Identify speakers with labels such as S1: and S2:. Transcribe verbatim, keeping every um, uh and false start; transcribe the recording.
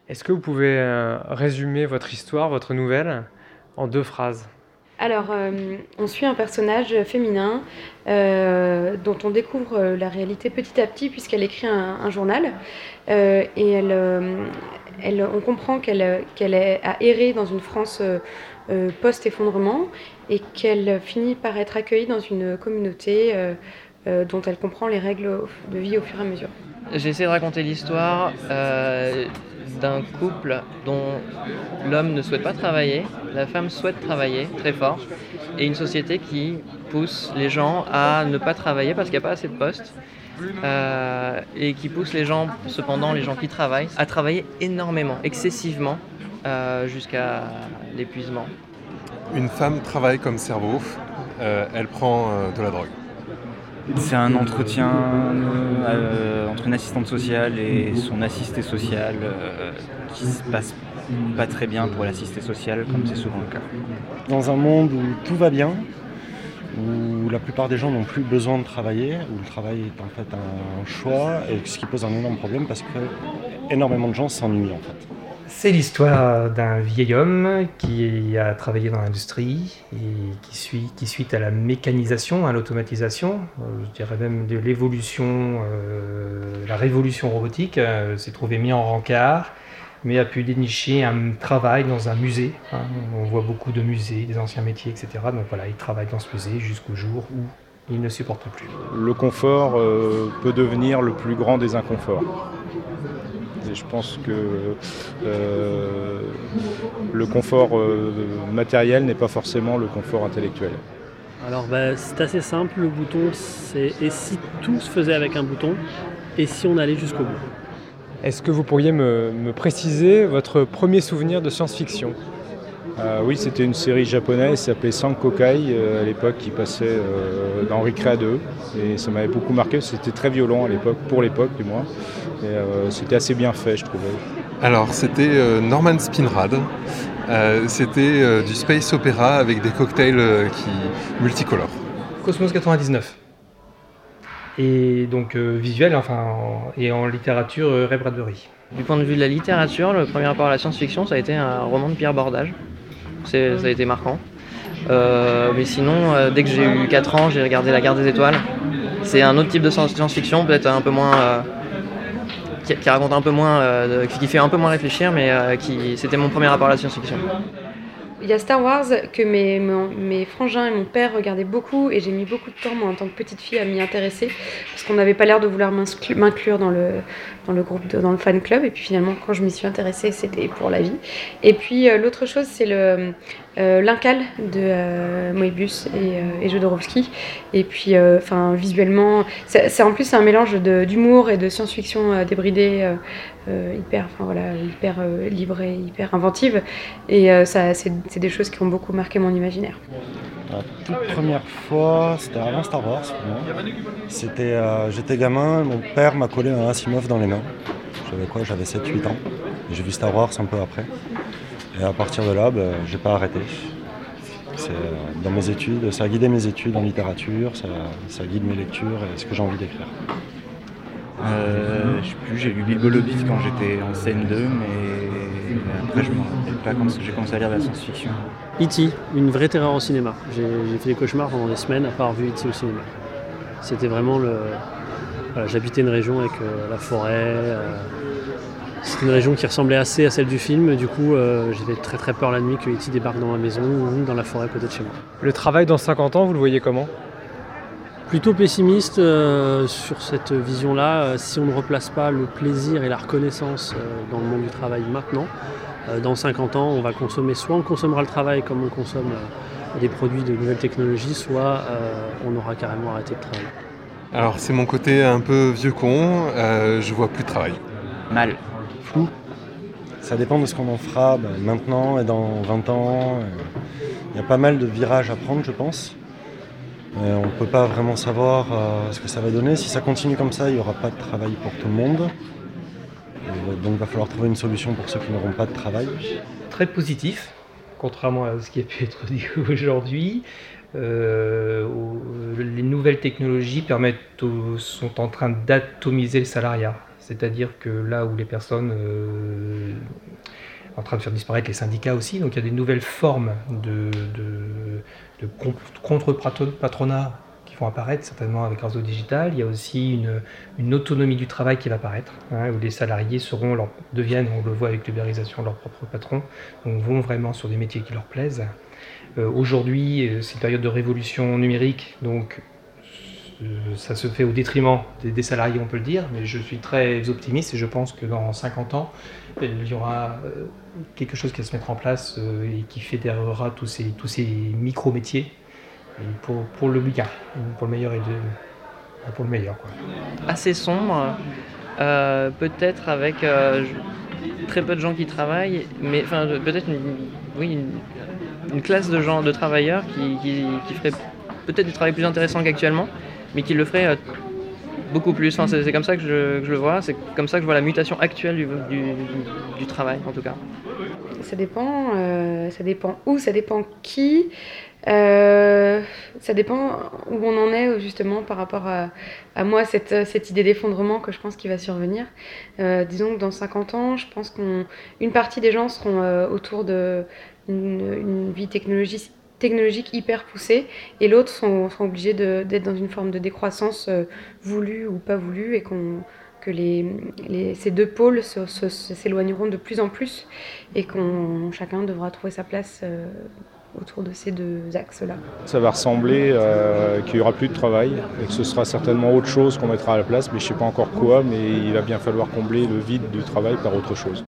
S1: Est-ce que vous pouvez euh, résumer votre histoire, votre nouvelle, en deux phrases?
S2: Alors, euh, on suit un personnage féminin euh, dont on découvre euh, la réalité petit à petit puisqu'elle écrit un, un journal euh, et elle, euh, elle, on comprend qu'elle, qu'elle est- a erré dans une France euh, euh, post-effondrement et qu'elle finit par être accueillie dans une communauté euh, euh, dont elle comprend les règles de vie au fur et à mesure.
S3: J'ai essayé de raconter l'histoire euh, d'un couple dont l'homme ne souhaite pas travailler, la femme souhaite travailler très fort, et une société qui pousse les gens à ne pas travailler parce qu'il n'y a pas assez de postes, euh, et qui pousse les gens, cependant les gens qui travaillent, à travailler énormément, excessivement, euh, jusqu'à l'épuisement.
S4: Une femme travaille comme cerveau, euh, elle prend euh, de la drogue.
S5: C'est un entretien euh, entre une assistante sociale et son assisté social euh, qui se passe pas très bien pour l'assisté social, comme c'est souvent le cas.
S6: Dans un monde où tout va bien, où la plupart des gens n'ont plus besoin de travailler, où le travail est en fait un choix, et ce qui pose un énorme problème parce que énormément de gens s'ennuient en fait.
S7: C'est l'histoire d'un vieil homme qui a travaillé dans l'industrie et qui, suit, qui suite à la mécanisation, à l'automatisation, euh, je dirais même de l'évolution, euh, la révolution robotique, euh, s'est trouvé mis en rencard, mais a pu dénicher un travail dans un musée. Hein. On voit beaucoup de musées, des anciens métiers, et cetera. Donc voilà, il travaille dans ce musée jusqu'au jour où il ne supporte plus.
S8: Le confort euh, peut devenir le plus grand des inconforts. Et je pense que euh, le confort euh, matériel n'est pas forcément le confort intellectuel.
S9: Alors bah, c'est assez simple, le bouton c'est et si tout se faisait avec un bouton et si on allait jusqu'au bout.
S1: Est-ce que vous pourriez me, me préciser votre premier souvenir de science-fiction?
S8: Euh, oui, c'était une série japonaise qui s'appelait Sankokai euh, à l'époque, qui passait euh, dans Ricrea deux, et ça m'avait beaucoup marqué. C'était très violent à l'époque, pour l'époque du moins, et euh, c'était assez bien fait, je trouvais.
S4: Alors c'était euh, Norman Spinrad, euh, c'était euh, du space opéra avec des cocktails euh, qui multicolores.
S7: Cosmos quatre-vingt-dix-neuf. Et donc euh, visuel, enfin, en, et en littérature, euh, Ray Bradbury.
S3: Du point de vue de la littérature, le premier rapport à la science-fiction, ça a été un roman de Pierre Bordage. C'est, ça a été marquant. Euh, mais sinon, euh, dès que j'ai eu quatre ans, j'ai regardé La Guerre des Étoiles. C'est un autre type de science-fiction, peut-être un peu moins... Euh, qui, qui raconte un peu moins... Euh, qui fait un peu moins réfléchir, mais euh, qui, c'était mon premier rapport à la science-fiction.
S2: Il y a Star Wars que mes, mon- mes frangins et mon père regardaient beaucoup et j'ai mis beaucoup de temps, moi, en tant que petite fille, à m'y intéresser parce qu'on n'avait pas l'air de vouloir m'inclu- m'inclure dans le, dans le groupe, de- dans le fan club. Et puis finalement, quand je m'y suis intéressée, c'était pour la vie. Et puis euh, l'autre chose, c'est le euh, l'Incal de euh, Moebius et, euh, et Jodorowsky. Et puis, euh, enfin, visuellement, c'est, c'est en plus c'est un mélange de, d'humour et de science-fiction euh, débridée, euh, euh, hyper, enfin voilà, hyper euh, libre et hyper inventive. Et euh, ça, c'est, c'est des choses qui ont beaucoup marqué mon imaginaire.
S6: La toute première fois, c'était avant Star Wars pour moi. C'était, euh, j'étais gamin, mon père m'a collé un Asimov dans les mains. J'avais quoi J'avais sept huit ans. Et j'ai vu Star Wars un peu après. Et à partir de là, ben, j'ai pas arrêté. C'est euh, dans mes études, ça a guidé mes études en littérature, ça, ça guide mes lectures et ce que j'ai envie d'écrire.
S5: Euh, je sais plus, j'ai lu Bilbo le Hobbit quand j'étais en C M deux, mais après je me rappelle pas quand j'ai commencé à lire de la science-fiction.
S9: E T, une vraie terreur au cinéma. J'ai, j'ai fait des cauchemars pendant des semaines à part vu E T au cinéma. C'était vraiment le... Voilà, j'habitais une région avec euh, la forêt. Euh... C'était une région qui ressemblait assez à celle du film. Du coup, euh, j'avais très très peur la nuit que E T débarque dans ma maison ou dans la forêt à côté de chez moi.
S1: Le travail dans cinquante ans, vous le voyez comment?
S9: Plutôt pessimiste euh, sur cette vision-là. Euh, si on ne replace pas le plaisir et la reconnaissance euh, dans le monde du travail maintenant, euh, dans cinquante ans, on va consommer, soit on consommera le travail comme on consomme euh, des produits de nouvelles technologies, soit euh, on aura carrément arrêté de travailler.
S4: Alors c'est mon côté un peu vieux con, euh, je vois plus de travail.
S5: Mal.
S6: Flou. Ça dépend de ce qu'on en fera ben, maintenant et dans vingt ans. Il y a pas mal de virages à prendre, je pense. Et on ne peut pas vraiment savoir euh, ce que ça va donner. Si ça continue comme ça, il n'y aura pas de travail pour tout le monde. Et donc il va falloir trouver une solution pour ceux qui n'auront pas de travail.
S7: Très positif, contrairement à ce qui a pu être dit aujourd'hui. Euh, où les nouvelles technologies permettent aux- sont en train d'atomiser le salariat. C'est-à-dire que là où les personnes euh, en train de faire disparaître les syndicats aussi. Donc il y a des nouvelles formes de, de, de contre-patronat qui vont apparaître certainement avec le réseau digital. Il y a aussi une, une autonomie du travail qui va apparaître, hein, où les salariés seront, leur, deviennent, on le voit avec l'ubérisation, leurs propres patrons, donc vont vraiment sur des métiers qui leur plaisent. Euh, aujourd'hui, c'est une période de révolution numérique, donc euh, ça se fait au détriment des, des salariés, on peut le dire, mais je suis très optimiste et je pense que dans cinquante ans, il y aura euh, quelque chose qui va se mettre en place euh, et qui fédérera tous ces, tous ces micro-métiers pour, pour le bien, pour le meilleur et de, pour le meilleur, quoi.
S3: Assez sombre, euh, peut-être avec euh, très peu de gens qui travaillent, mais enfin peut-être une, oui, une, une classe de gens, de travailleurs qui, qui, qui ferait peut-être du travail plus intéressant qu'actuellement, mais qui le ferait euh, beaucoup plus. Enfin, c'est, c'est comme ça que je, que je le vois, c'est comme ça que je vois la mutation actuelle du, du, du, du travail en tout cas.
S2: Ça dépend, euh, ça dépend où, ça dépend qui. Euh, ça dépend où on en est justement par rapport à, à moi, cette, cette idée d'effondrement que je pense qu'il va survenir. Euh, disons que dans cinquante ans, je pense qu'une partie des gens seront euh, autour d'une une vie technologique, technologique hyper poussée et l'autre sont, seront obligés de, d'être dans une forme de décroissance euh, voulue ou pas voulue et qu'on, que les, les, ces deux pôles se, se, s'éloigneront de plus en plus et qu'on chacun devra trouver sa place euh, autour de ces deux axes-là.
S8: Ça va ressembler euh, qu'il n'y aura plus de travail et que ce sera certainement autre chose qu'on mettra à la place, mais je ne sais pas encore quoi, mais il va bien falloir combler le vide du travail par autre chose.